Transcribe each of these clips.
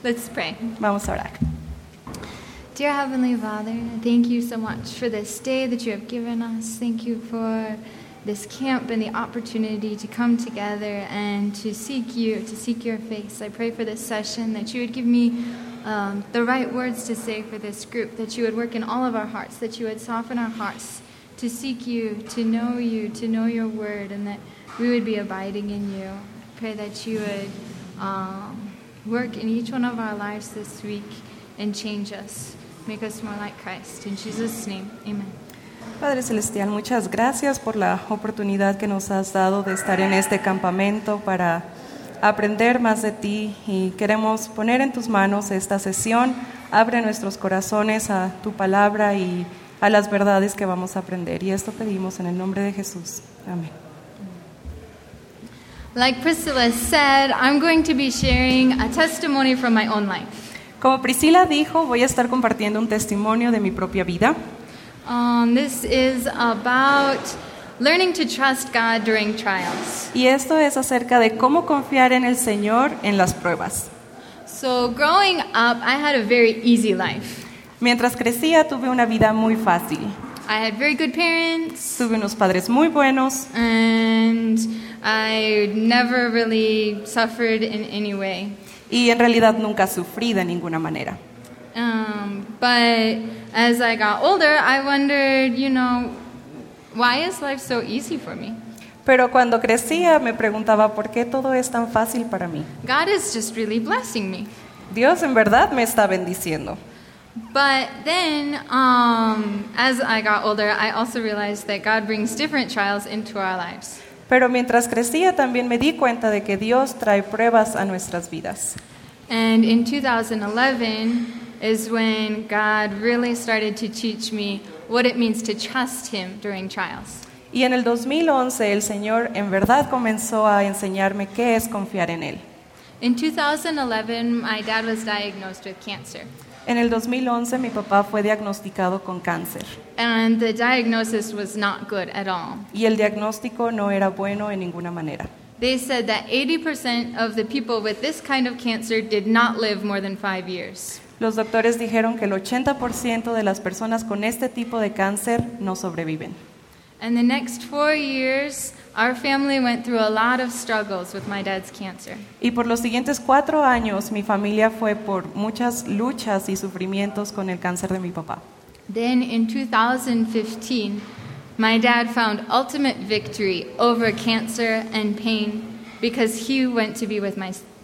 Let's pray. Vamos a orar. Dear Heavenly Father, thank you so much for this day that you have given us. Thank you for this camp and the opportunity to come together and to seek you, to seek your face. I pray for this session that you would give me the right words to say for this group, that you would work in all of our hearts, that you would soften our hearts to seek you, to know your word, and that we would be abiding in you. I pray that you would work in each one of our lives this week and change us, make us more like Christ. In Jesus' name, amen. Padre Celestial, muchas gracias por la oportunidad que nos has dado de estar en este campamento para aprender más de ti, y queremos poner en tus manos esta sesión. Abre nuestros corazones a tu palabra y a las verdades que vamos a aprender, y esto pedimos en el nombre de Jesús. Amén. Like Priscilla said, I'm going to be sharing a testimony from my own life. Como Priscila dijo, voy a estar compartiendo un testimonio de mi propia vida. This is about learning to trust God during trials. Y esto es acerca de cómo confiar en el Señor en las pruebas. So growing up, I had a very easy life. Mientras crecía, tuve una vida muy fácil. I had very good parents. Tuve unos padres muy buenos. And I never really suffered in any way. Y en realidad nunca sufrí de ninguna manera. But as I got older, I wondered, why is life so easy for me? Pero cuando crecía me preguntaba por qué todo es tan fácil para mí. God is just really blessing me. Dios en verdad me está bendiciendo. But then, as I got older, I also realized that God brings different trials into our lives. Pero mientras crecía también me di cuenta de que Dios trae pruebas a nuestras vidas. And in 2011 is when God really started to teach me what it means to trust Him during trials. Y en el 2011 el Señor en verdad comenzó a enseñarme qué es confiar en Él. In 2011, my dad was diagnosed with cancer. En el 2011 mi papá fue diagnosticado con cáncer. And the diagnosis was not good at all. Y el diagnóstico no era bueno en ninguna manera. They said that 80% of the people with this kind of cancer did not live more than 5 years. Los doctores dijeron que el 80% de las personas con este tipo de cáncer no sobreviven. And the next 4 years, our family went through a lot of struggles with my dad's cancer. Y por los siguientes 4 años mi familia fue por muchas luchas y sufrimientos con el cáncer de mi papá. Then in 2015, my dad found ultimate victory over cancer and pain because he went to be with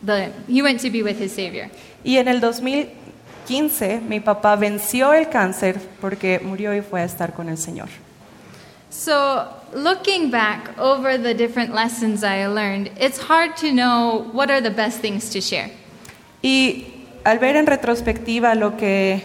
his Savior. Y en el 2015 mi papá venció el cáncer porque murió y fue a estar con el Señor. So, looking back over the different lessons I learned, it's hard to know what are the best things to share. Y al ver en retrospectiva lo que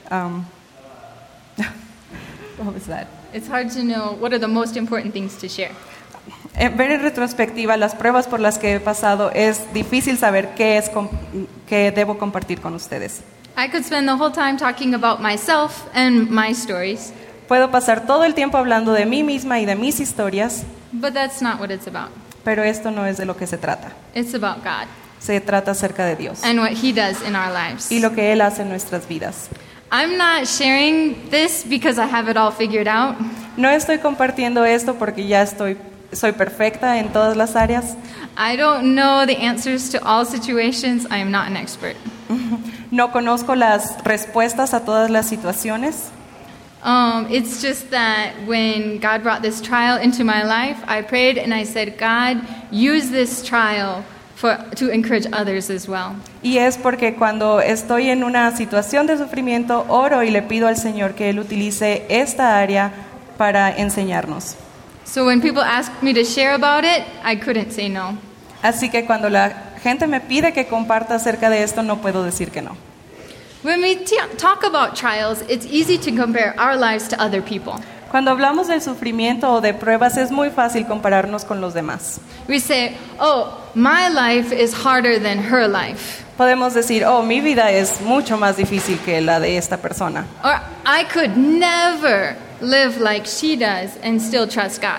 what was that? It's hard to know what are the most important things to share. Ver en retrospectiva las pruebas por las que he pasado, es difícil saber qué debo compartir con ustedes. I could spend the whole time talking about myself and my stories. Puedo pasar todo el tiempo hablando de mí misma y de mis historias, But that's not what it's about. pero esto no es de lo que se trata. It's about God Se trata acerca de Dios and what He does in our lives. y lo que Él hace en nuestras vidas. I'm not sharing this because I have it all figured out. No estoy compartiendo esto porque ya soy perfecta en todas las áreas. I don't know the answers to all situations. I am not an expert. No conozco las respuestas a todas las situaciones. It's just that when God brought this trial into my life, I prayed and I said, God, use this trial to encourage others as well. Y es porque cuando estoy en una situación de sufrimiento, oro y le pido al Señor que Él utilice esta área para enseñarnos. So when people asked me to share about it, I couldn't say no. Así que cuando la gente me pide que comparta acerca de esto, no puedo decir que no. When we talk about trials, it's easy to compare our lives to other people. Cuando hablamos del sufrimiento o de pruebas, es muy fácil compararnos con los demás. We say, oh, my life is harder than her life. Podemos decir, oh, mi vida es mucho más difícil que la de esta persona. Or I could never live like she does and still trust God.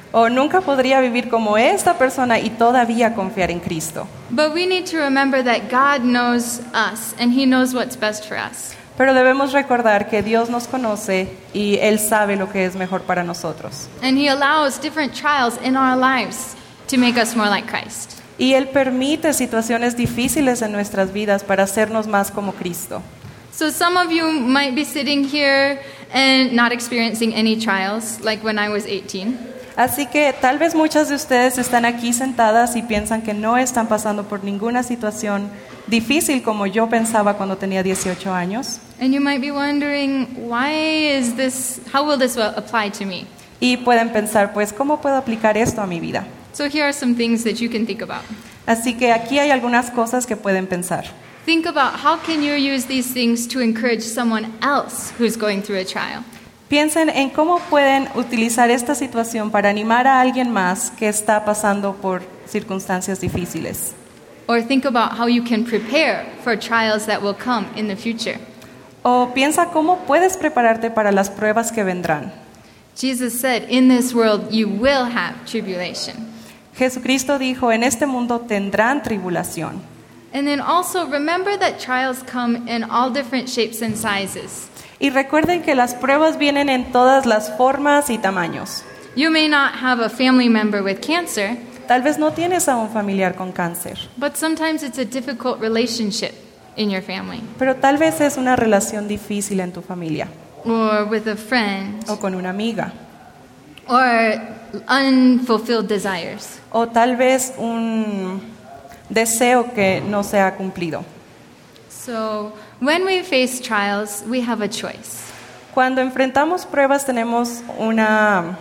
O nunca podría vivir como esta persona y todavía confiar en Cristo. But we need to remember that God knows us and He knows what's best for us. Pero debemos recordar que Dios nos conoce y Él sabe lo que es mejor para nosotros. And He allows different trials in our lives to make us more like Christ. Y Él permite situaciones difíciles en nuestras vidas para hacernos más como Cristo. So some of you might be sitting here and not experiencing any trials, like when I was 18. Así que tal vez muchas de ustedes están aquí sentadas y piensan que no están pasando por ninguna situación difícil como yo pensaba cuando tenía 18 años. And you might be wondering, how will this apply to me? Y pueden pensar, pues, ¿cómo puedo aplicar esto a mi vida? So here are some things that you can think about. Así que aquí hay algunas cosas que pueden pensar. Think about how can you use these things to encourage someone else who's going through a trial. Piensen en cómo pueden utilizar esta situación para animar a alguien más que está pasando por circunstancias difíciles. Or think about how you can prepare for trials that will come in the future. O piensa cómo puedes prepararte para las pruebas que vendrán. Jesus said, in this world you will have tribulation. Jesucristo dijo, en este mundo tendrán tribulación. And then also remember that trials come in all different shapes and sizes. Y recuerden que las pruebas vienen en todas las formas y tamaños. You may not have a family member with cancer, Tal vez no tienes a un familiar con cáncer, but sometimes it's a difficult relationship in your family, pero tal vez es una relación difícil en tu familia, or with a friend, o con una amiga, or unfulfilled desires. o tal vez un deseo que no se ha cumplido. So when we face trials, we have a choice. Cuando enfrentamos pruebas tenemos una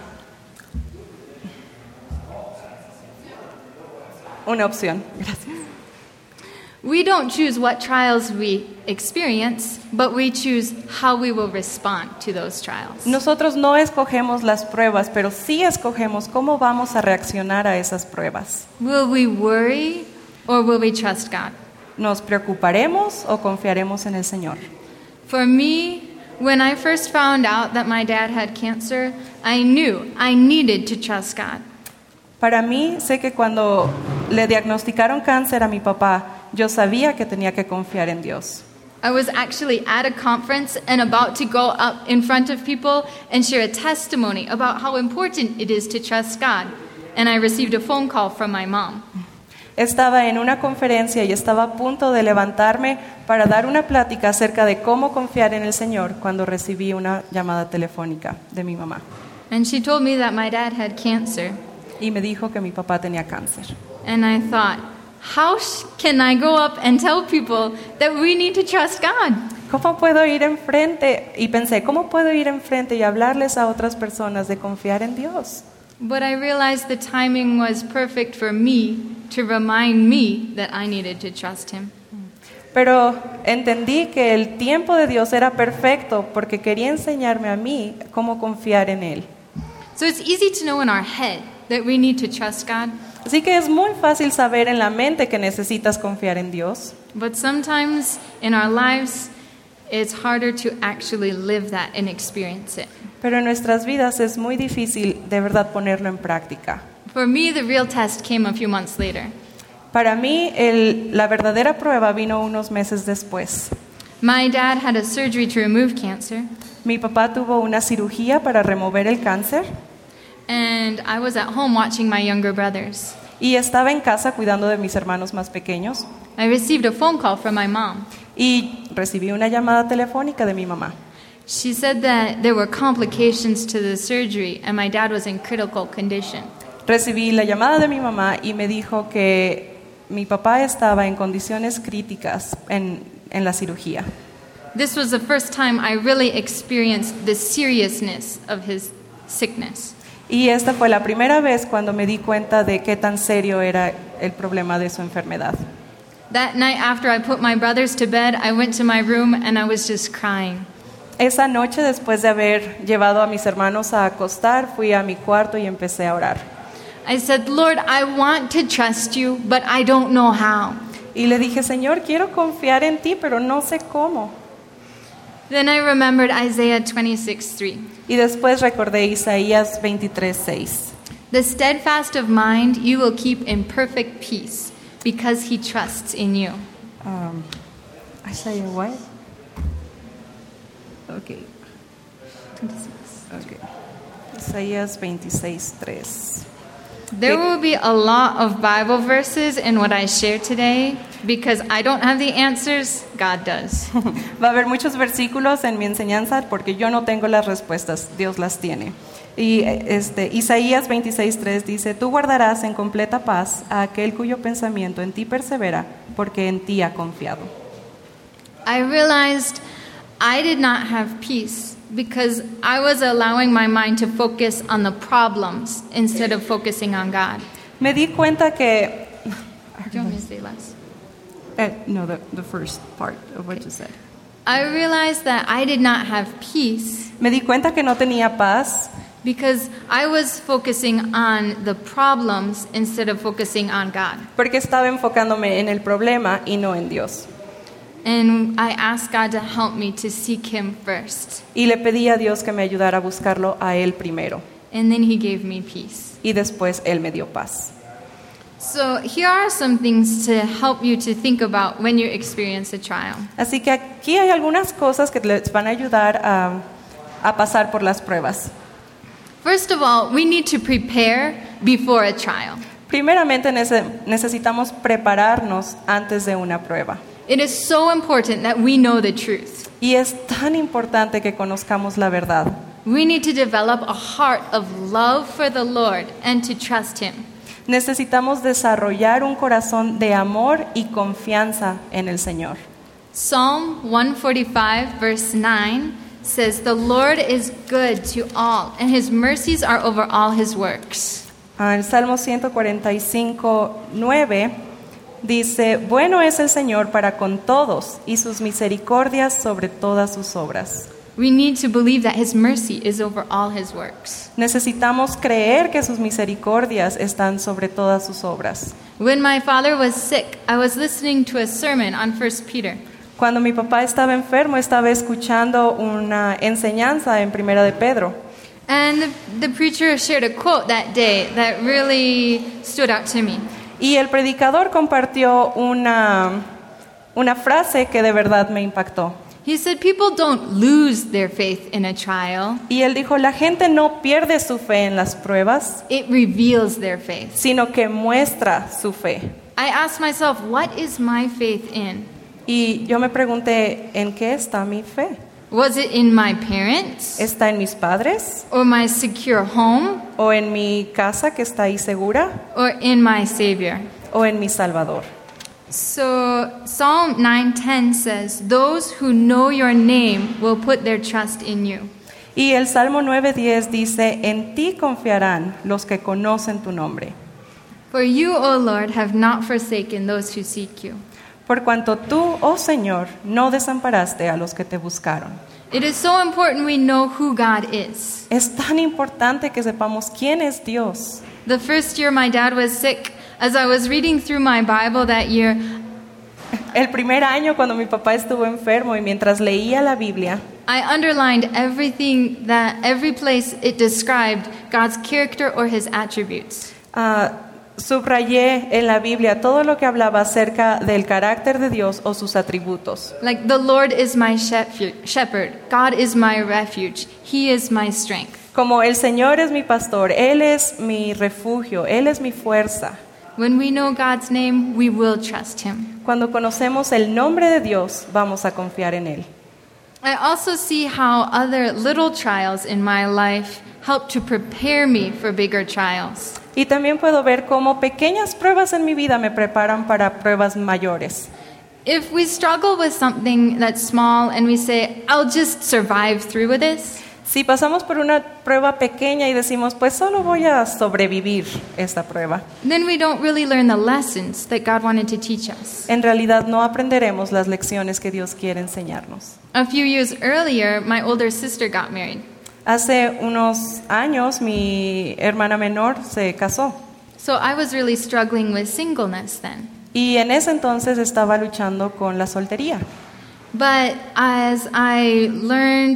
opción. Gracias. We don't choose what trials we experience, but we choose how we will respond to those trials. Nosotros no escogemos las pruebas, pero sí escogemos cómo vamos a reaccionar a esas pruebas. Will we worry or will we trust God? ¿Nos preocuparemos o confiaremos en el Señor? For me, when I first found out that my dad had cancer, I knew I needed to trust God. Para mí, sé que cuando le diagnosticaron cáncer a mi papá, yo sabía que tenía que confiar en Dios. I was actually at a conference and about to go up in front of people and share a testimony about how important it is to trust God. And I received a phone call from my mom. Estaba en una conferencia y estaba a punto de levantarme para dar una plática acerca de cómo confiar en el Señor cuando recibí una llamada telefónica de mi mamá. And she told me that my dad had cancer. Y me dijo que mi papá tenía cáncer. And I thought, how can I go up and tell people that we need to trust God? ¿Cómo puedo ir enfrente? Y pensé, ¿cómo puedo ir enfrente y hablarles a otras personas de confiar en Dios? But I realized the timing was perfect for me to remind me that I needed to trust Him. Pero entendí que el tiempo de Dios era perfecto porque quería enseñarme a mí cómo confiar en Él. So it's easy to know in our head that we need to trust God, Así que es muy fácil saber en la mente que necesitas confiar en Dios. but sometimes in our lives it's harder to actually live that and experience it. Pero en nuestras vidas es muy difícil de verdad ponerlo en práctica. For me, the real test came a few months later. Para mí, la verdadera prueba vino unos meses después. My dad had a surgery to remove cancer, Mi papá tuvo una cirugía para remover el cáncer and I was at home watching my younger brothers. y estaba en casa cuidando de mis hermanos más pequeños I received a phone call from my mom. y recibí una llamada telefónica de mi mamá. She said that there were complications to the surgery and my dad was in critical condition. Recibí la llamada de mi mamá y me dijo que mi papá estaba en condiciones críticas en la cirugía. This was the first time I really experienced the seriousness of his sickness. Y esta fue la primera vez cuando me di cuenta de qué tan serio era el problema de su enfermedad. That night after I put my brothers to bed, I went to my room and I was just crying. Esa noche, después de haber llevado a mis hermanos a acostar, fui a mi cuarto y empecé a orar. I said, Lord, I want to trust you, but I don't know how. Y le dije, Señor, quiero confiar en ti, pero no sé cómo. Then I remembered Isaiah 26:3. Y después recordé Isaías 23:6. The steadfast of mind you will keep in perfect peace, because he trusts in you. Isaiah what? Okay. 26. Okay. Isaías 26:3. There will be a lot of Bible verses in what I share today, because I don't have the answers, God does. Va a haber muchos versículos en mi enseñanza porque yo no tengo las respuestas, Dios las tiene. Y Isaías 26:3 dice: Tú guardarás en completa paz a aquel cuyo pensamiento en ti persevera, porque en ti ha confiado. I realized I did not have peace because I was allowing my mind to focus on the problems instead of focusing on God. Me di cuenta que Do you want me to say less? no, the first part of what you said. I realized that I did not have peace Me di cuenta que no tenía paz because I was focusing on the problems instead of focusing on God. porque estaba enfocándome en el problema y no en Dios. And I asked God to help me to seek Him first. Y le pedí a Dios que me ayudara a buscarlo a Él primero. And then He gave me peace. Y después Él me dio paz. So here are some things to help you to think about when you experience a trial. Así que aquí hay algunas cosas que les van a ayudar a pasar por las pruebas. First of all, we need to prepare before a trial. Primeramente necesitamos prepararnos antes de una prueba. It is so important that we know the truth. Y es tan importante que conozcamos la verdad. We need to develop a heart of love for the Lord and to trust Him. Necesitamos desarrollar un corazón de amor y confianza en el Señor. Psalm 145 verse 9 says, "The Lord is good to all, and His mercies are over all His works." El Salmo 145:9 dice: Bueno es el Señor para con todos, y sus misericordias sobre todas sus obras. We need to believe that His mercy is over all His works. Necesitamos creer que sus misericordias están sobre todas sus obras. When my father was sick, I was listening to a sermon on 1 Peter. Cuando mi papá estaba enfermo, estaba escuchando una enseñanza en Primera de Pedro. And the preacher shared a quote that day that really stood out to me. Y el predicador compartió una frase que de verdad me impactó. He said, people don't lose their faith in a trial. Y él dijo: la gente no pierde su fe en las pruebas, It reveals their faith. sino que muestra su fe. I asked myself, what is my faith in? Y yo me pregunté: ¿en qué está mi fe? Was it in my parents? ¿Está en mis padres? Or my secure home? ¿O en mi casa que está ahí segura? Or in my Savior? ¿O en mi Salvador? So Psalm 9:10 says, those who know your name will put their trust in you. Y el Salmo 9:10 dice: en ti confiarán los que conocen tu nombre. For you, O Lord, have not forsaken those who seek you. Por cuanto tú, oh Señor, no desamparaste a los que te buscaron. It is so important we know who God is. Es tan importante que sepamos quién es Dios. The first year my dad was sick, as I was reading through my Bible that year, El primer año cuando mi papá estuvo enfermo y mientras leía la Biblia, I underlined every place it described God's character or His attributes. subrayé en la Biblia todo lo que hablaba acerca del carácter de Dios o sus atributos. Like, the Lord is my shepherd, God is my refuge, He is my strength. Como el Señor es mi pastor, Él es mi refugio, Él es mi fuerza. When we know God's name, we will trust Him. Cuando conocemos el nombre de Dios, vamos a confiar en Él. I also see how other little trials in my life help to prepare me for bigger trials. Y también puedo ver cómo pequeñas pruebas en mi vida me preparan para pruebas mayores. If we struggle with something that's small and we say, I'll just survive through with this, Si pasamos por una prueba pequeña y decimos, pues solo voy a sobrevivir esta prueba, then we don't really learn the lessons that God wanted to teach us. en realidad no aprenderemos las lecciones que Dios quiere enseñarnos. A few years earlier, my older sister got married. Hace unos años mi hermana menor se casó So I was really struggling with singleness then. y en ese entonces estaba luchando con la soltería. But as I learned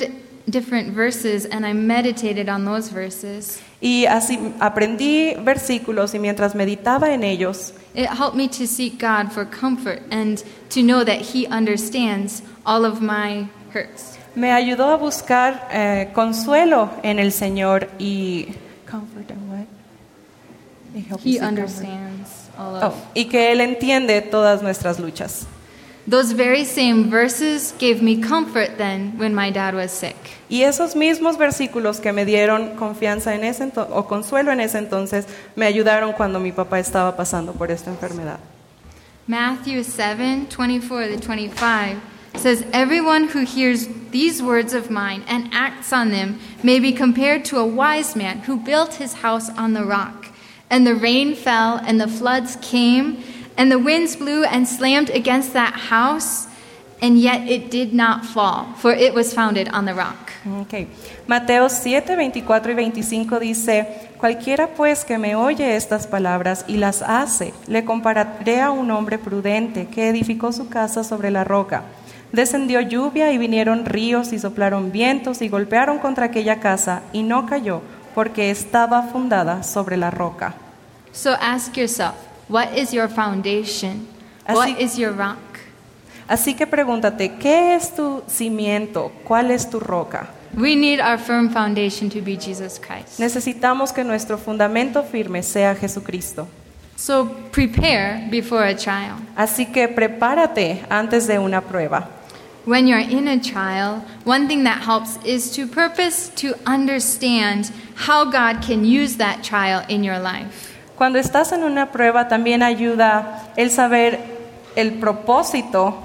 different verses and I meditated on those verses, Y así aprendí versículos y mientras meditaba en ellos, it helped me to seek God for comfort and to know that He understands all of my hurts. me ayudó a buscar consuelo en el Señor y comfort and what? It helped me He seek comfort. understands all Oh, of. y que Él entiende todas nuestras luchas. Those very same verses gave me comfort then when my dad was sick. Y esos mismos versículos que me dieron confianza en ese o consuelo en ese entonces me ayudaron cuando mi papá estaba pasando por esta enfermedad. Matthew 7:24-25 says, "Everyone who hears these words of mine and acts on them may be compared to a wise man who built his house on the rock. And the rain fell, and the floods came, and the winds blew and slammed against that house, and yet it did not fall, for it was founded on the rock." Okay. Mateo 7, 24 y 25 dice, cualquiera pues que me oye estas palabras y las hace, le compararé a un hombre prudente que edificó su casa sobre la roca. Descendió lluvia y vinieron ríos y soplaron vientos y golpearon contra aquella casa y no cayó porque estaba fundada sobre la roca. So ask yourself, what is your foundation? What Así- is your rock? Así que pregúntate, ¿qué es tu cimiento? ¿Cuál es tu roca? We need our firm foundation to be Jesus Christ. Necesitamos que nuestro fundamento firme sea Jesucristo. So prepare before a trial. Así que prepárate antes de una prueba. When you're in a trial, one thing that helps is to purpose to understand how God can use that trial in your life. Cuando estás en una prueba también ayuda el saber el propósito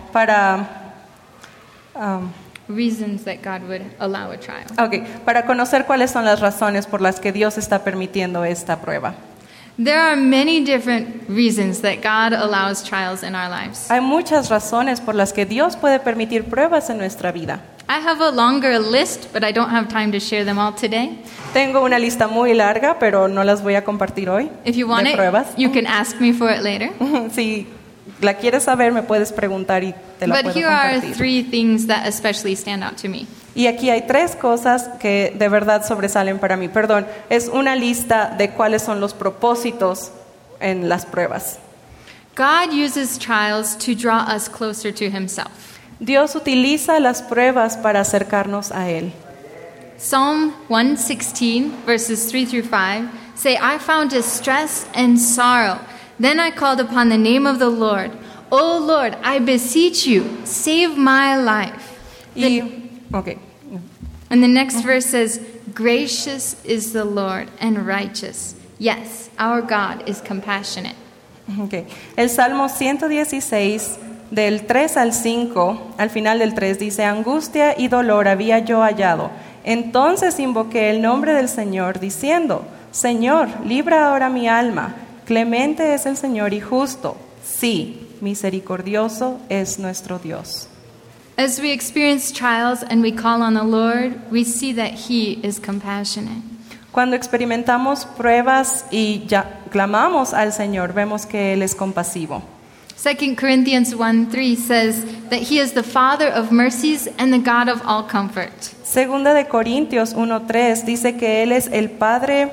Reasons that God would allow a trial. para conocer cuáles son las razones por las que Dios está permitiendo esta prueba. There are many different reasons that God allows trials in our lives. Hay muchas razones por las que Dios puede permitir pruebas en nuestra vida. I have a longer list, but I don't have time to share them all today. Tengo una lista muy larga, pero no las voy a compartir hoy, If you want de it, pruebas. you can ask me for it later. Si la quieres saber, me puedes preguntar y te la But puedo here are compartir. 3 things that especially stand out to me. Y aquí hay 3 cosas que de verdad sobresalen para mí. Perdón, es una lista de cuáles son los propósitos en las pruebas. God uses trials to draw us closer to Himself. Dios utiliza las pruebas para acercarnos a Él. Psalm 116, verses 3-5 say, "I found distress and sorrow. Then I called upon the name of the Lord. O Lord, I beseech you, save my life." Okay. And the next verse says, "Gracious is the Lord and righteous. Yes, our God is compassionate." Okay. El Salmo 116, del 3 al 5, al final del 3, dice, angustia y dolor había yo hallado. Entonces invoqué el nombre del Señor, diciendo, Señor, libra ahora mi alma. Clemente es el Señor y justo. Sí, misericordioso es nuestro Dios. As we experience trials and we call on the Lord, we see that He is compassionate. Cuando experimentamos pruebas y ya clamamos al Señor, vemos que Él es compasivo. 2 Corinthians 1:3 says that He is the Father of mercies and the God of all comfort. Segunda de Corintios 1:3 dice que Él es el Padre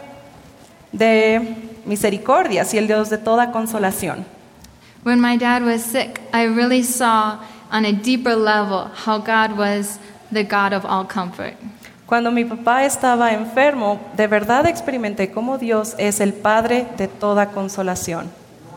de misericordias y el Dios de toda consolación. When my dad was sick, I really saw on a deeper level how God was the God of all comfort. Cuando mi papá estaba enfermo, de verdad experimenté cómo Dios es el Padre de toda consolación.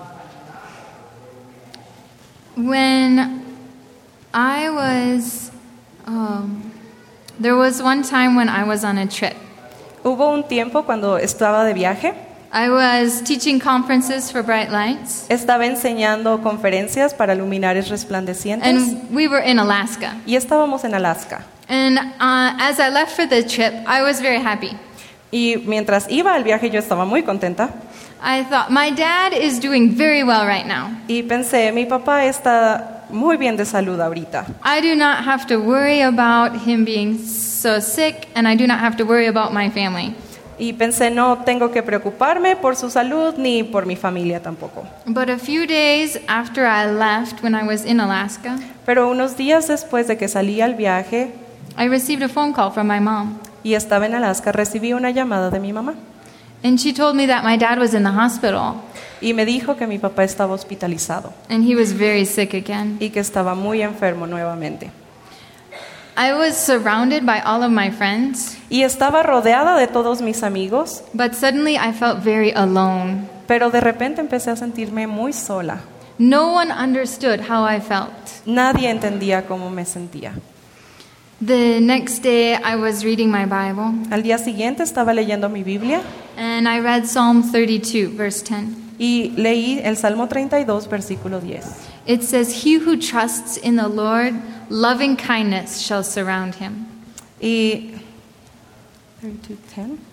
When I was, there was one time when I was on a trip. Hubo un tiempo cuando estaba de viaje, I was teaching conferences for Bright Lights, estaba enseñando conferencias para luminares resplandecientes and we were in Alaska. y estábamos en Alaska. And as I left for the trip, I was very happy. Y mientras iba al viaje yo estaba muy contenta I thought, my dad is doing very well right now. y pensé, mi papá está muy bien de salud ahorita. I do not have to worry about him being so sick, and I do not have to worry about my family. Y pensé, no tengo que preocuparme por su salud ni por mi familia tampoco. But a few days after I left, when I was in Alaska, Pero unos días después de que salí al viaje, I received a phone call from my mom, y estaba en Alaska, recibí una llamada de mi mamá and she told me that my dad was in the hospital, y me dijo que mi papá estaba hospitalizado and he was very sick again. y que estaba muy enfermo nuevamente. I was surrounded by all of my friends, Y estaba rodeada de todos mis amigos, but suddenly I felt very alone. pero de repente empecé a sentirme muy sola. No one understood how I felt. Nadie entendía cómo me sentía. The next day, I was reading my Bible, Al día siguiente estaba leyendo mi Biblia and I read Psalm 32, verse 10. y leí el Salmo 32, versículo 10. It says, "He who trusts in the Lord, loving kindness shall surround him." Y 32:10.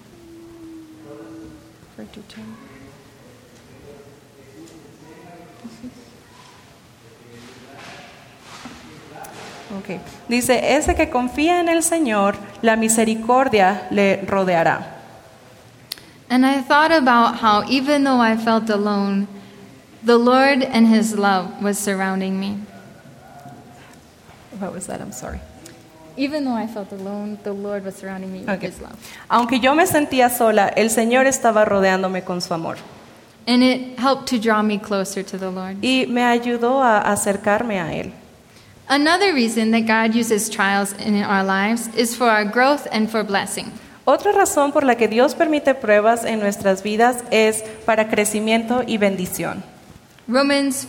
32:10. Okay. Dice, ese que confía en el Señor, la misericordia le rodeará. And I thought about how even though I felt alone, the Lord and His love was surrounding me. What was that? I'm sorry. Even though I felt alone, the Lord was surrounding me with Okay. His love. Aunque yo me sentía sola, el Señor estaba rodeándome con su amor. And it helped to draw me closer to the Lord. Y me ayudó a acercarme a Él. Another reason that God uses trials in our lives is for our growth and for blessing. Otra razón por la que Dios permite pruebas en nuestras vidas es para crecimiento y bendición. Romans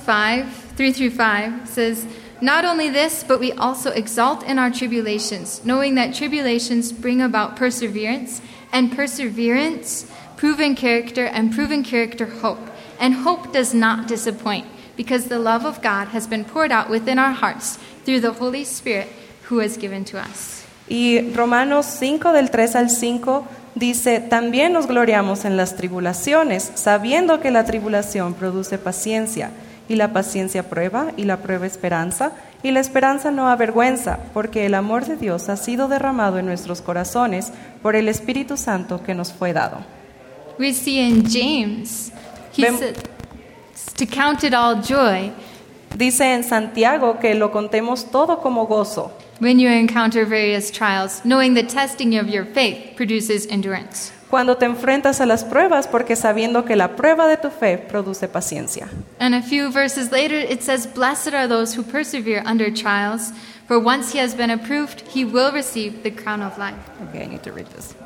5:3-5 says, "Not only this, but we also exult in our tribulations, knowing that tribulations bring about perseverance, and perseverance, proven character, and proven character, hope. And hope does not disappoint, because the love of God has been poured out within our hearts through the Holy Spirit who is given to us." Y Romanos 5 del 3 al 5 dice, también nos gloriamos en las tribulaciones, sabiendo que la tribulación produce paciencia, y la paciencia prueba, y la prueba esperanza, y la esperanza no avergüenza, porque el amor de Dios ha sido derramado en nuestros corazones por el Espíritu Santo que nos fue dado. We see in James, he Vem- said, to count it all joy Dice en Santiago que lo contemos todo como gozo, when you encounter various trials, knowing the testing of your faith produces endurance. cuando te enfrentas a las pruebas, porque sabiendo que la prueba de tu fe produce paciencia. And a few verses later, it says, "Blessed are those who persevere under trials, for once he has been approved, he will receive the crown of life." Okay, I need to read this.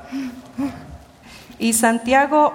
Y Santiago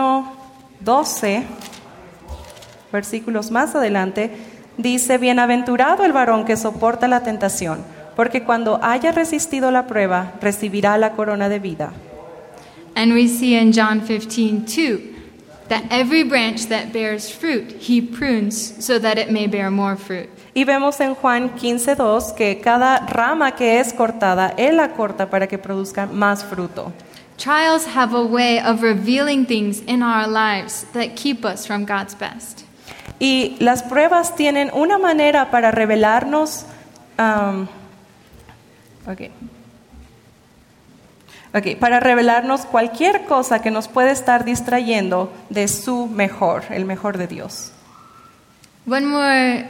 1:12, versículos más adelante, dice, bienaventurado el varón que soporta la tentación, porque cuando haya resistido la prueba, recibirá la corona de vida. And we see in John 15:2 that every branch that bears fruit, he prunes so that it may bear more fruit. Y vemos en Juan 15:2 que cada rama que es cortada, Él la corta para que produzca más fruto. Trials have a way of revealing things in our lives that keep us from God's best. Y las pruebas tienen una manera para revelarnos, para revelarnos cualquier cosa que nos puede estar distrayendo de su mejor, el mejor de Dios. One more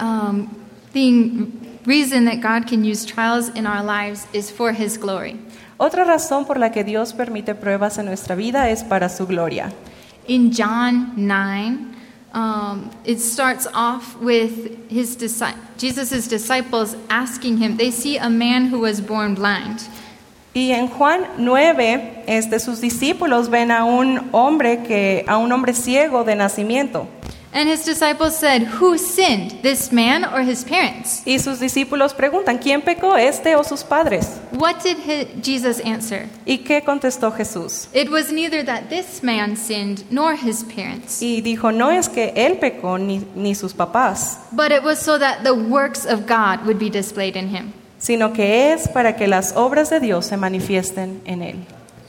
reason that God can use trials in our lives is for His glory. Otra razón por la que Dios permite pruebas en nuestra vida es para su gloria. In John 9, it starts off with Jesus' disciples asking him. They see a man who was born blind. Y en Juan 9, sus discípulos ven a un hombre ciego de nacimiento. And his disciples said, "Who sinned, this man or his parents?" Y sus discípulos preguntan, ¿quién pecó, este o sus padres? What did Jesus answer? ¿Y qué contestó Jesús? It was neither that this man sinned nor his parents, Y dijo, no es que él pecó ni sus papás, but it was so that the works of God would be displayed in him. sino que es para que las obras de Dios se manifiesten en él.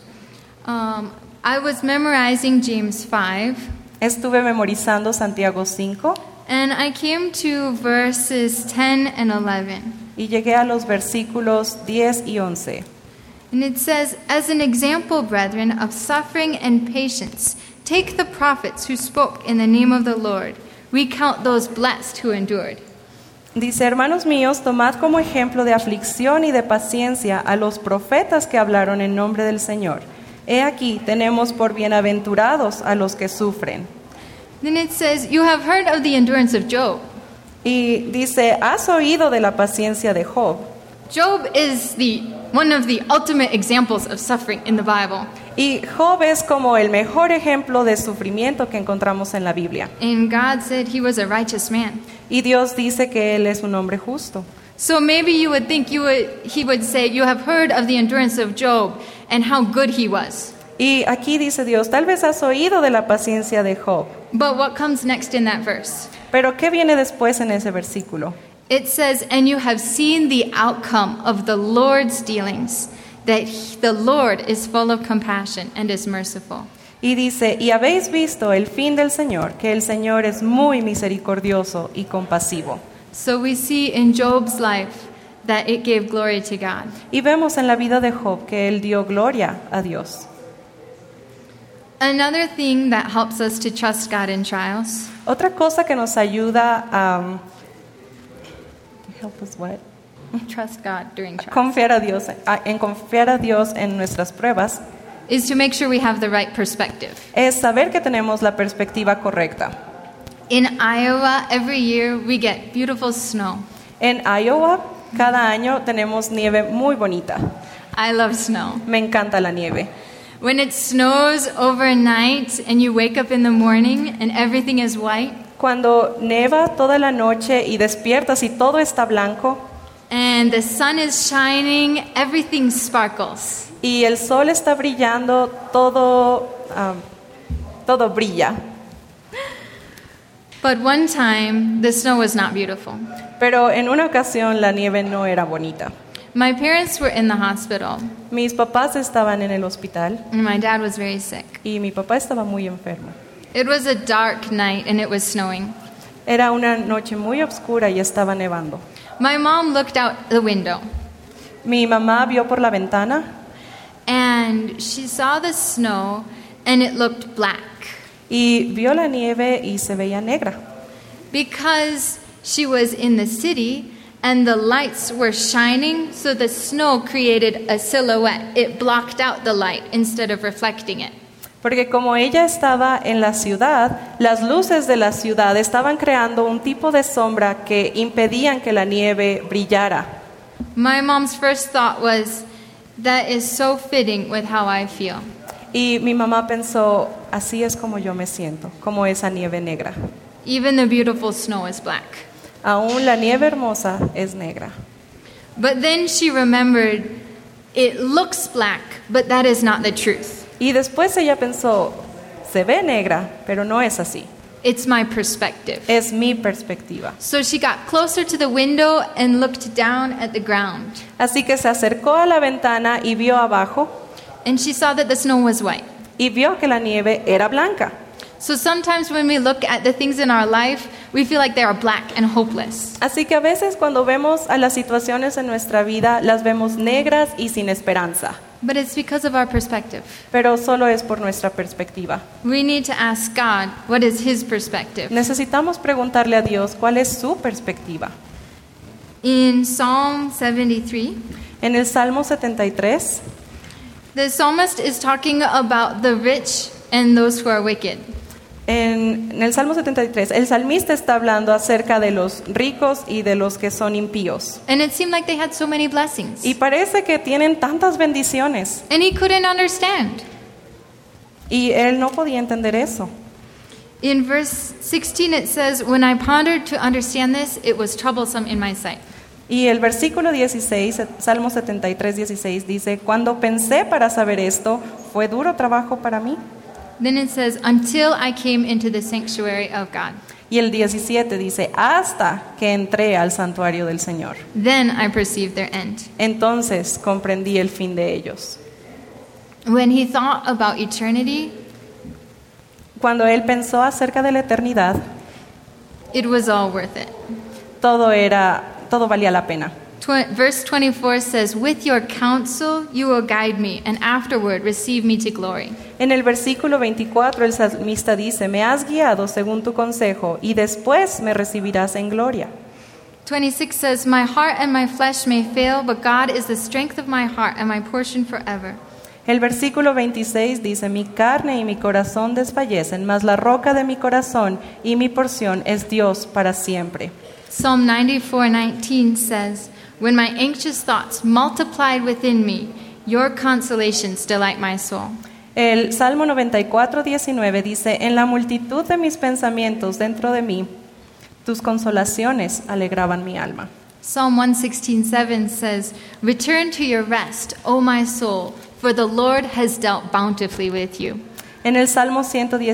I was memorizing James 5, Estuve memorizando Santiago 5 and I came to verses 10 and 11. y llegué a los versículos 10 y 11. And it says, "As an example, brethren, of suffering and patience, take the prophets who spoke in the name of the Lord. We count those blessed who endured." Dice, hermanos míos, tomad como ejemplo de aflicción y de paciencia a los profetas que hablaron en nombre del Señor. He aquí, tenemos por bienaventurados a los que sufren. Then it says, you have heard of the endurance of Job. Y dice, ¿has oído de la paciencia de Job? Job is one of the ultimate examples of suffering in the Bible. Y Job es como el mejor ejemplo de sufrimiento que encontramos en la Biblia. And God said he was a righteous man. Y Dios dice que él es un hombre justo. So maybe you would think he would say, you have heard of the endurance of Job and how good he was. Y aquí dice Dios, tal vez has oído de la paciencia de Job. But what comes next in that verse? Pero ¿qué viene después en ese versículo? It says, and you have seen the outcome of the Lord's dealings, that the Lord is full of compassion and is merciful. Y dice, y habéis visto el fin del Señor, que el Señor es muy misericordioso y compasivo. So we see in Job's life that it gave glory to God. Y vemos en la vida de Job que él dio gloria a Dios. Another thing that helps us to trust God in trials Otra cosa que nos ayuda a trust God during trials confiar a Dios, en confiar a Dios en nuestras pruebas, is to make sure we have the right perspective. es saber que tenemos la perspectiva correcta. In Iowa, every year we get beautiful snow. En Iowa, cada año tenemos nieve muy bonita. I love snow. Me encanta la nieve. When it snows overnight and you wake up in the morning and everything is white, Cuando neva toda la noche y despiertas y todo está blanco and the sun is shining, everything sparkles. y el sol está brillando, todo brilla. But one time, the snow was not beautiful. Pero en una ocasión la nieve no era bonita. My parents were in the hospital, Mis papás estaban en el hospital and my dad was very sick. y mi papá estaba muy enfermo. It was a dark night, and it was snowing. Era una noche muy oscura y estaba nevando. My mom looked out the window, Mi mamá vio por la ventana and she saw the snow, and it looked black. y vio la nieve y se veía negra. Because she was in the city, and the lights were shining, so the snow created a silhouette. It blocked out the light instead of reflecting it. Porque como ella estaba en la ciudad, las luces de la ciudad estaban creando un tipo de sombra que impedían que la nieve brillara. My mom's first thought was, that is so fitting with how I feel. Y mi mamá pensó, así es como yo me siento, como esa nieve negra. Even the beautiful snow is black. Aún la nieve hermosa es negra. But then she remembered, it looks black, but that is not the truth. Y después ella pensó, se ve negra, pero no es así. It's my perspective. Es mi perspectiva. So she got closer to the window and looked down at the ground. Así que se acercó a la ventana y vio abajo And she saw that the snow was white. y vio que la nieve era blanca. So sometimes when we look at the things in our life, we feel like they are black and hopeless. Así que a veces cuando vemos a las situaciones en nuestra vida, las vemos negras y sin esperanza. But it's because of our perspective. Pero solo es por nuestra perspectiva. We need to ask God, what is His perspective? Necesitamos preguntarle a Dios cuál es su perspectiva. In Psalm 73, En el Salmo 73, the psalmist is talking about the rich and those who are wicked. en el Salmo 73, el salmista está hablando acerca de los ricos y de los que son impíos. And it seemed like they had so many blessings. Y parece que tienen tantas bendiciones. And he couldn't understand. Y él no podía entender eso. In verse 16 it says, when I pondered to understand this, it was troublesome in my sight. Y el versículo 16, Salmo 73, 16 dice, cuando pensé para saber esto, fue duro trabajo para mí. Then it says, until I came into the sanctuary of God. Y el 17 dice, hasta que entré al santuario del Señor. Then I perceived their end. Entonces comprendí el fin de ellos. When he thought about eternity, Cuando él pensó acerca de la eternidad, it was all worth it. todo valía la pena. Verse 24 says, with your counsel you will guide me, and afterward receive me to glory. En el versículo 24 el salmista dice, me has guiado según tu consejo y después me recibirás en gloria. 26 says, "My heart and my flesh may fail, but God is the strength of my heart and my portion forever." El versículo 26 dice, mi carne y mi corazón desfallecen, mas la roca de mi corazón y mi porción es Dios para siempre. Psalm 94:19 says, "When my anxious thoughts multiplied within me, your consolations delight my soul." El Salmo 94:19 dice, en la multitud de mis pensamientos dentro de mí, tus consolaciones alegraban mi alma. Psalm 116:7 says, "Return to your rest, O my soul, for the Lord has dealt bountifully with you." En el Salmo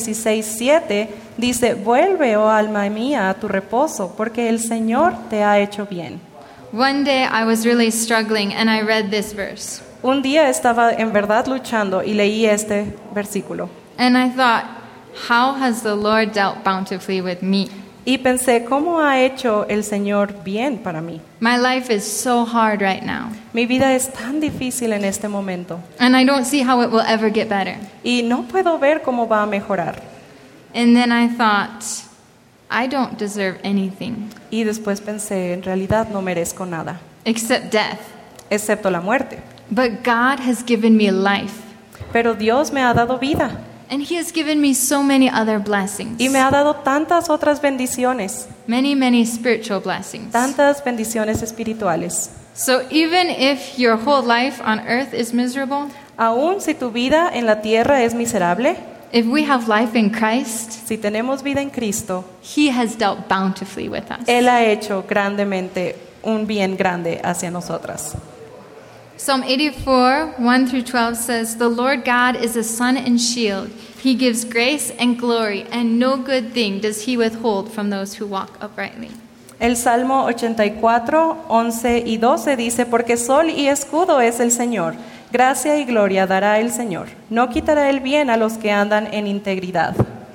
116:7 dice, vuelve, oh alma mía, a tu reposo, porque el Señor te ha hecho bien. One day I was really struggling and I read this verse. Un día estaba en verdad luchando y leí este versículo. And I thought, how has the Lord dealt bountifully with me? Y pensé, ¿cómo ha hecho el Señor bien para mí? My life is so hard right now. Mi vida es tan difícil en este momento And I don't see how it will ever get better. y no puedo ver cómo va a mejorar. And then I thought, I don't deserve anything Y después pensé, en realidad no merezco nada, except death. excepto la muerte. But God has given me life. Pero Dios me ha dado vida And He has given me so many other blessings. y me ha dado tantas otras bendiciones, Many, many spiritual blessings. tantas bendiciones espirituales. So even if your whole life on earth is miserable, Aún si tu vida en la tierra es miserable, if we have life in Christ, si tenemos vida en Cristo, He has dealt bountifully with us. Él ha hecho grandemente un bien grande hacia nosotras. Psalm 84, 1 through 12 says, "The Lord God is a sun and shield. He gives grace and glory, and no good thing does He withhold from those who walk uprightly." El Salmo 84, 11 y 12 dice, porque sol y escudo es el Señor, gracia y gloria dará el Señor. No quitará el bien a los que andan en integridad.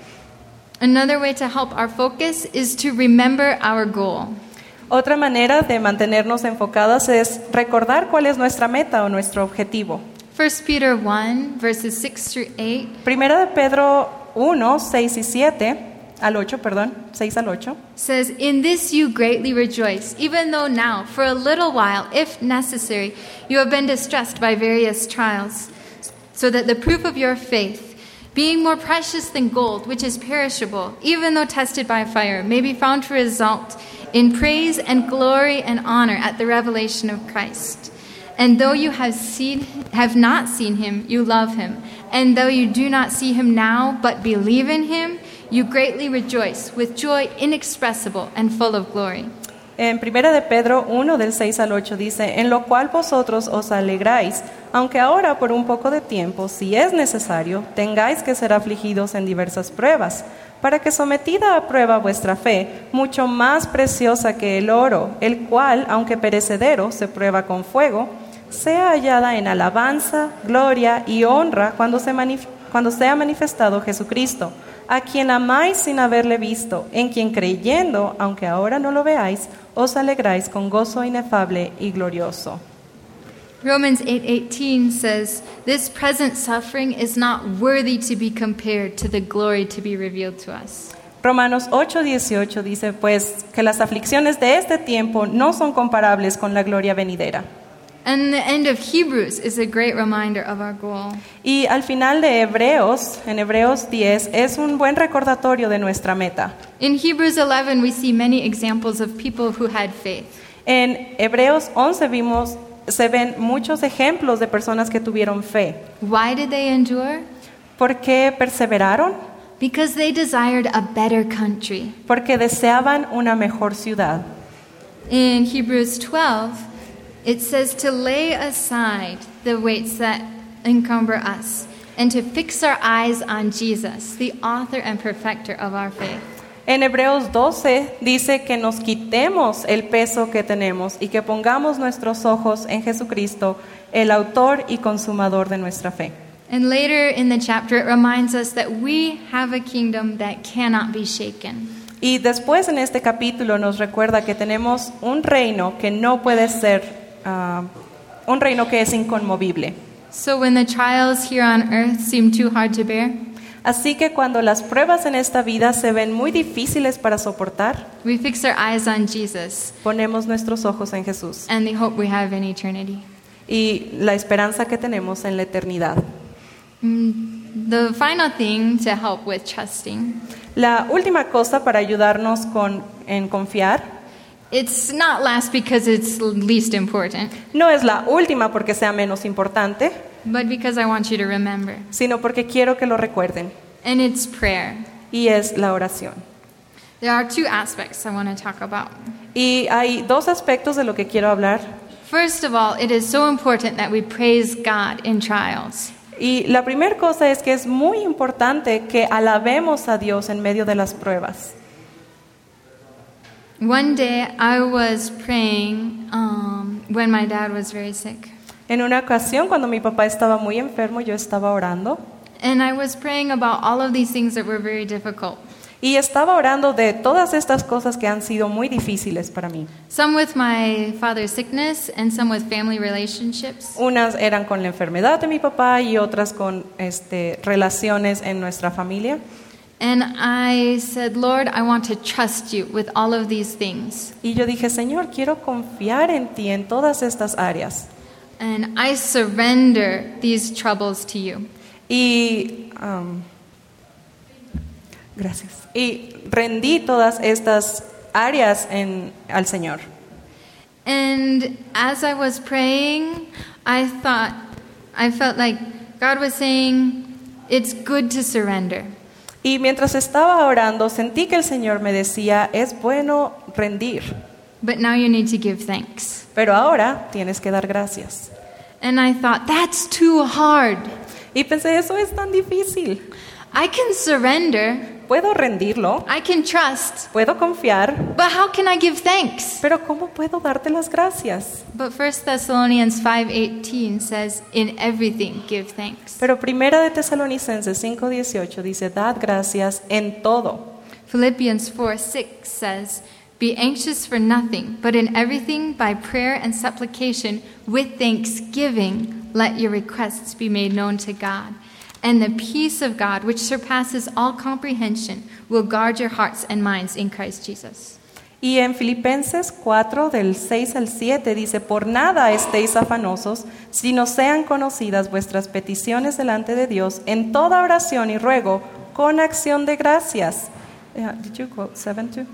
Another way to help our focus is to remember our goal. Otra manera de mantenernos enfocadas es recordar cuál es nuestra meta o nuestro objetivo. 1 Peter 1, verses 6 through 8 Primera de Pedro 1, 6 y 6 al 8. says, "In this you greatly rejoice, even though now, for a little while, if necessary, you have been distressed by various trials, so that the proof of your faith, being more precious than gold, which is perishable, even though tested by fire, may be found to result in praise and glory and honor at the revelation of Christ. And though you have not seen Him, you love Him. And though you do not see Him now, but believe in Him, you greatly rejoice with joy inexpressible and full of glory." En Primera de Pedro 1, del 6 al 8 dice, en lo cual vosotros os alegráis, aunque ahora por un poco de tiempo, si es necesario, tengáis que ser afligidos en diversas pruebas, para que sometida a prueba vuestra fe, mucho más preciosa que el oro, el cual, aunque perecedero, se prueba con fuego, sea hallada en alabanza, gloria y honra cuando sea manifestado Jesucristo, a quien amáis sin haberle visto, en quien creyendo, aunque ahora no lo veáis, os alegráis con gozo inefable y glorioso. Romans 8:18 says, "This present suffering is not worthy to be compared to the glory to be revealed to us." Romanos 8:18 dice, pues, que las aflicciones de este tiempo no son comparables con la gloria venidera. And the end of Hebrews is a great reminder of our goal. Y al final de Hebreos, en Hebreos 10, es un buen recordatorio de nuestra meta. In Hebrews 11, we see many examples of people who had faith. En Hebreos 11 se ven muchos ejemplos de personas que tuvieron fe. Why did they endure? ¿Por qué perseveraron? Because they desired a better country. Porque deseaban una mejor ciudad. In Hebrews 12, it says to lay aside the weights that encumber us and to fix our eyes on Jesus, the author and perfecter of our faith. En Hebreos 12 dice que nos quitemos el peso que tenemos y que pongamos nuestros ojos en Jesucristo, el autor y consumador de nuestra fe. And later in the chapter, it reminds us that we have a kingdom that cannot be shaken. Y después en este capítulo nos recuerda que tenemos un reino que no puede ser, un reino que es inconmovible. So when the trials here on earth seem too hard to bear, Así que cuando las pruebas en esta vida se ven muy difíciles para soportar, we fix our eyes on Jesus ponemos nuestros ojos en Jesús and the hope we have in eternity. y la esperanza que tenemos en la eternidad. The final thing to help with trusting, La última cosa para ayudarnos en confiar, it's not last because it's least important, no es la última porque sea menos importante, but because I want you to remember. sino porque quiero que lo recuerden, And it's prayer. y es la oración. There are two aspects I want to talk about. Y hay dos aspectos de lo que quiero hablar. First of all, it is so important that we praise God in trials. Y la primera cosa es que es muy importante que alabemos a Dios en medio de las pruebas. One day I was praying when my dad was very sick. En una ocasión, cuando mi papá estaba muy enfermo, yo estaba orando. And I was praying about all of these things that were very difficult. Y estaba orando de todas estas cosas que han sido muy difíciles para mí. Some with my father's sickness and some with family relationships. Unas eran con la enfermedad de mi papá y otras con relaciones en nuestra familia. And I said, Lord, I want to trust you with all of these things. Y yo dije, Señor, quiero confiar en ti en todas estas áreas. And I surrender these troubles to you. Y gracias. Y rendí todas estas áreas al Señor. And as I was praying, I felt like God was saying, it's good to surrender. Y mientras estaba orando, sentí que el Señor me decía, es bueno rendir, But now you need to give thanks. pero ahora tienes que dar gracias. And I thought, that's too hard. Y pensé, eso es tan difícil. I can surrender, Puedo rendirlo, I can trust, puedo confiar, but how can I give thanks? pero ¿cómo puedo darte las gracias? But 1 Thessalonians 5:18 says, in everything give thanks. Pero Primera de Tesalonicenses 5:18 dice, dad gracias en todo. Philippians 4:6 says, be anxious for nothing, but in everything by prayer and supplication with thanksgiving let your requests be made known to God. And the peace of God, which surpasses all comprehension, will guard your hearts and minds in Christ Jesus. Y en Filipenses 4, del 6 al 7, dice, por nada estéis afanosos, sino sean conocidas vuestras peticiones delante de Dios en toda oración y ruego, con acción de gracias. Did you quote 7 too?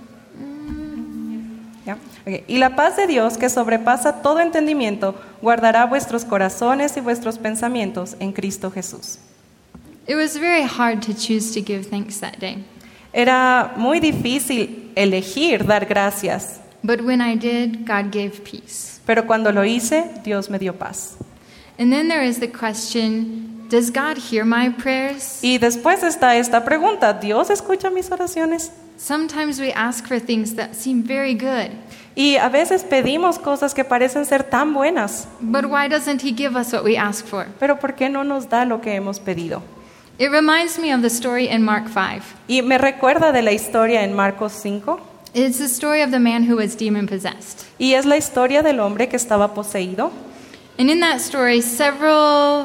Yeah. Okay. Y la paz de Dios, que sobrepasa todo entendimiento, guardará vuestros corazones y vuestros pensamientos en Cristo Jesús. It was very hard to choose to give thanks that day. Era muy difícil elegir dar gracias, But when I did, God gave peace. pero cuando lo hice, Dios me dio paz. And then there is the question, does God hear my prayers? Y después está esta pregunta, ¿Dios escucha mis oraciones? Sometimes we ask for things that seem very good, Y a veces pedimos cosas que parecen ser tan buenas, but why doesn't He give us what we ask for? pero ¿por qué no nos da lo que hemos pedido? It reminds me of the story in Mark 5. Y me recuerda de la historia en Marcos 5, It's the story of the man who was demon possessed. y es la historia del hombre que estaba poseído. And in that story, several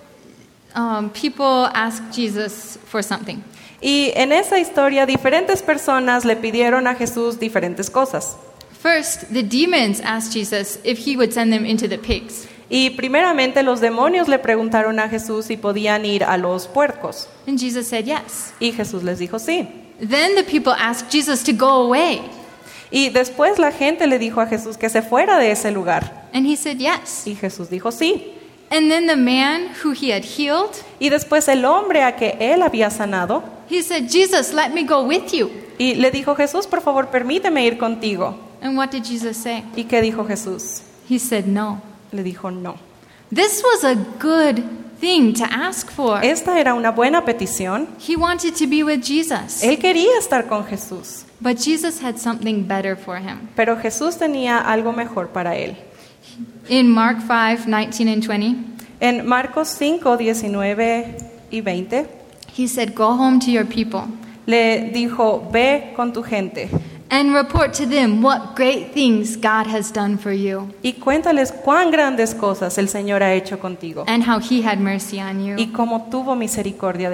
people asked Jesus for something. Y en esa historia diferentes personas le pidieron a Jesús diferentes cosas. First, the demons asked Jesus if he would send them into the pigs. Y primeramente los demonios le preguntaron a Jesús si podían ir a los puercos. And Jesus said yes. Y Jesús les dijo sí. Then the people asked Jesus to go away. Y después la gente le dijo a Jesús que se fuera de ese lugar. And he said yes. Y Jesús dijo sí. And then the man who he had healed, Y después el hombre a que él había sanado, he said, Jesus, let me go with you. y le dijo, Jesús, por favor, permíteme ir contigo. And what did Jesus say? ¿Y qué dijo Jesús? He said no. Le dijo no. This was a good thing to ask for. Esta era una buena petición. He wanted to be with Jesus. Él quería estar con Jesús, But Jesus had something better for him. pero Jesús tenía algo mejor para él. In Mark 5:19 and 20, En Marcos 5, 19 y 20, he said, go home to your people le dijo, ve con tu gente and report to them what great things God has done for you y cuéntales cuán grandes cosas el Señor ha hecho contigo and how he had mercy on y you. cómo tuvo misericordia de ti.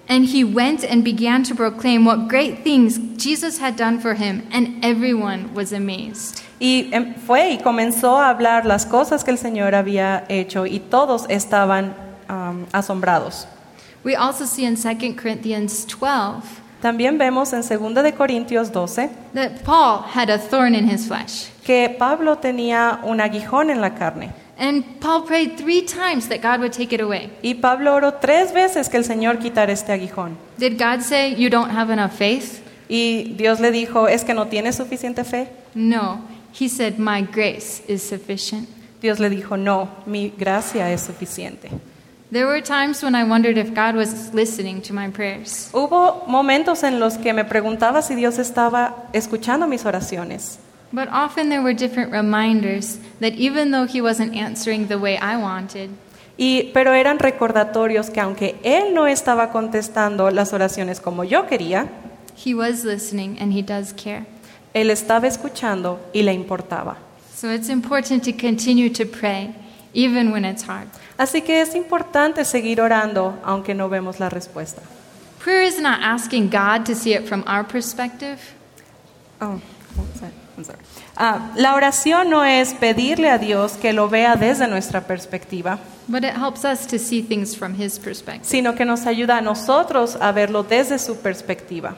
And he went and began to proclaim what great things Jesus had done for him, and everyone was amazed. Y fue y comenzó a hablar las cosas que el Señor había hecho y todos estaban asombrados. We also see in 2 Corinthians 12 También vemos en 2 de Corintios 12 that Paul had a thorn in his flesh. que Pablo tenía un aguijón en la carne. And Paul prayed 3 times that God would take it away. Y Pablo oró 3 veces que el Señor quitara este aguijón. Did God say, "You don't have enough faith"? Y Dios le dijo, ¿es que no tienes suficiente fe? No. He said, "My grace is sufficient." Dios le dijo, no, mi gracia es suficiente. There were times when I wondered if God was listening to my prayers. Hubo momentos en los que me preguntaba si Dios estaba escuchando mis oraciones. But often there were different reminders that even though he wasn't answering the way I wanted, Pero eran recordatorios que aunque Él no estaba contestando las oraciones como yo quería, he was listening and he does care. Él estaba escuchando y le importaba. So it's important to continue to pray even when it's hard. Así que es importante seguir orando aunque no vemos la respuesta. Prayer is not asking God to see it from our perspective. I'm sorry. La oración no es pedirle a Dios que lo vea desde nuestra perspectiva, But it helps us to see things from his perspective. sino que nos ayuda a nosotros a verlo desde su perspectiva.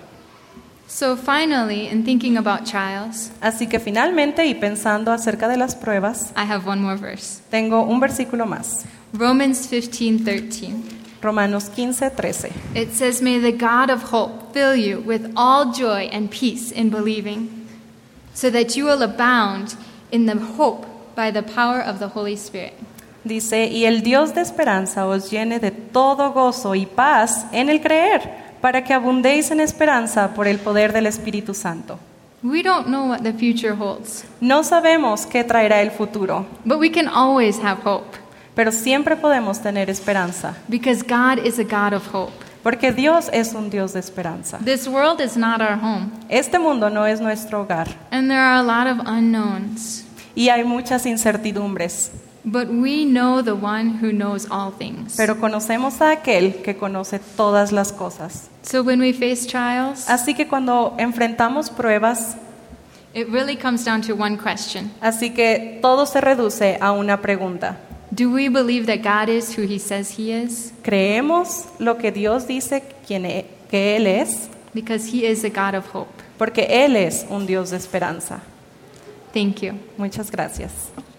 So finally, in thinking about trials, Así que finalmente, y pensando acerca de las pruebas, I have one more verse. tengo un versículo más. Romans 15:13. Romanos 15:13. It says, "May the God of hope fill you with all joy and peace in believing, so that you will abound in the hope by the power of the Holy Spirit." Dice, y el Dios de esperanza os llene de todo gozo y paz en el creer, para que abundéis en esperanza por el poder del Espíritu Santo. We don't know what the future holds, No sabemos qué traerá el futuro, but we can always have hope pero siempre podemos tener esperanza, because God is a God of hope. porque Dios es un Dios de esperanza. This world is not our home, Este mundo no es nuestro hogar and there are a lot of unknowns, y hay muchas incertidumbres, but we know the one who knows all things. pero conocemos a aquel que conoce todas las cosas. So when we face trials, Así que cuando enfrentamos pruebas, it really comes down to one question. así que todo se reduce a una pregunta. Do we believe that God is who he says he is? ¿Creemos lo que Dios dice que Él es? Because he is a God of hope. Porque Él es un Dios de esperanza. Thank you. Muchas gracias.